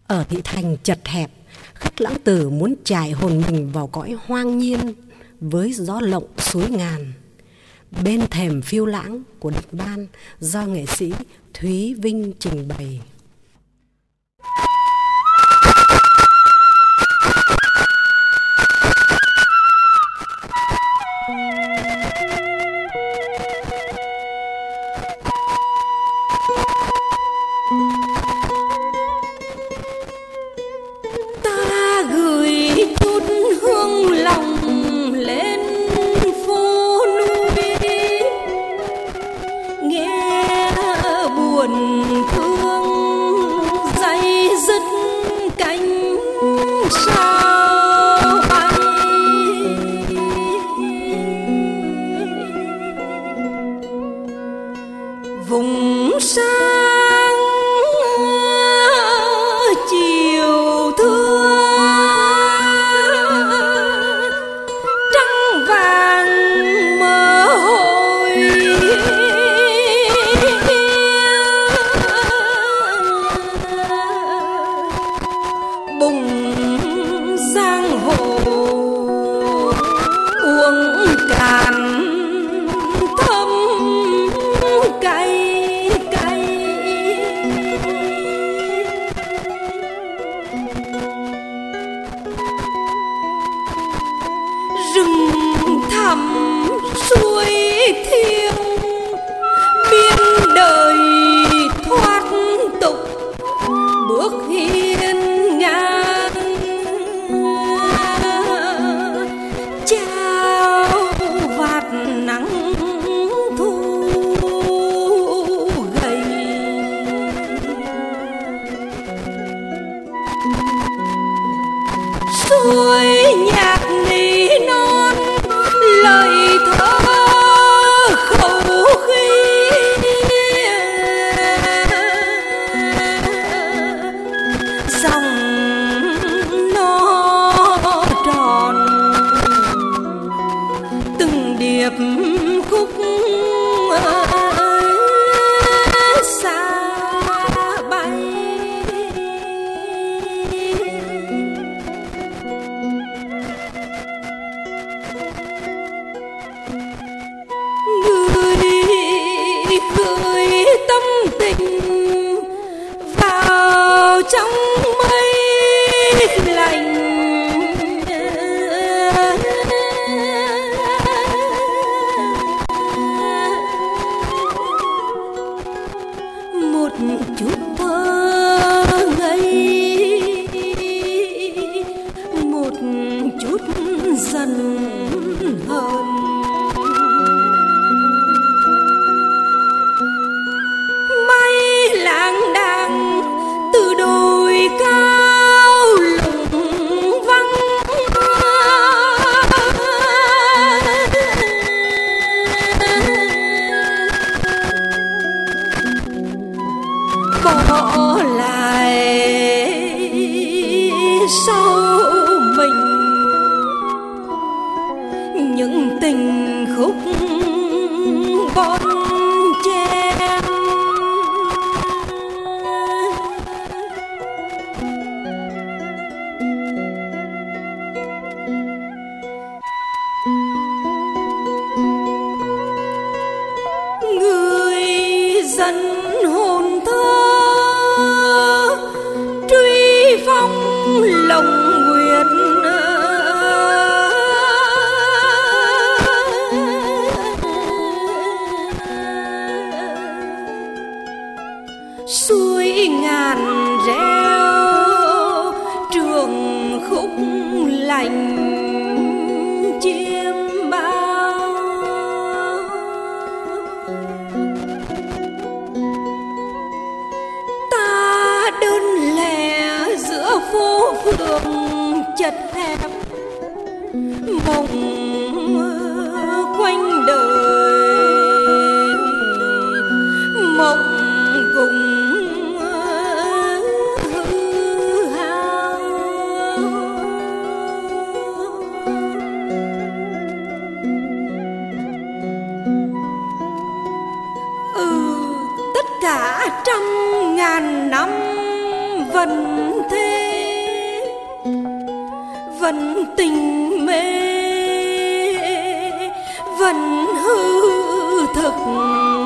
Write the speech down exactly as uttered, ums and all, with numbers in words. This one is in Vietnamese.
Ở thị thành chật hẹp, khách lãng tử muốn trải hồn mình vào cõi hoang nhiên với gió lộng suối ngàn. Bên thềm phiêu lãng của Địch Ban do nghệ sĩ Thúy Vinh trình bày. Ta gửi chút hương lòng lên phố núi, nghe buồn thương day dứt cánh sao bay. Vùng sang chiều thưa, trăng vàng mơ hồi, bùng giang hồ uống cạn thâm cay cay. Rừng thẳm suối thiêng, biên đời thoát tục bước hiên ngang. Trao vạt nắng thu gầy, suối nhạc nỉ non lời thơ khẩu khí. Dòng nó tròn từng điệp khúc xa bay. Người gửi tâm tình vào trong mây lạnh, một chút thơ ngây, một chút dần hờn. Mây lang đàng từ đồi cao lùng vắng, bỏ lại sau mình những tình khúc bon chen. Người dân hồn thơ truy phong lồng nguyệt, suối ngàn reo trường khúc lành chiêm bao. Ta đơn lẻ giữa phố phường chật hẹp, mộng quanh đời, mộng cùng hư hao. Ừ, tất cả trăm ngàn năm vẫn thế. vẫn tình mê vẫn hư thực.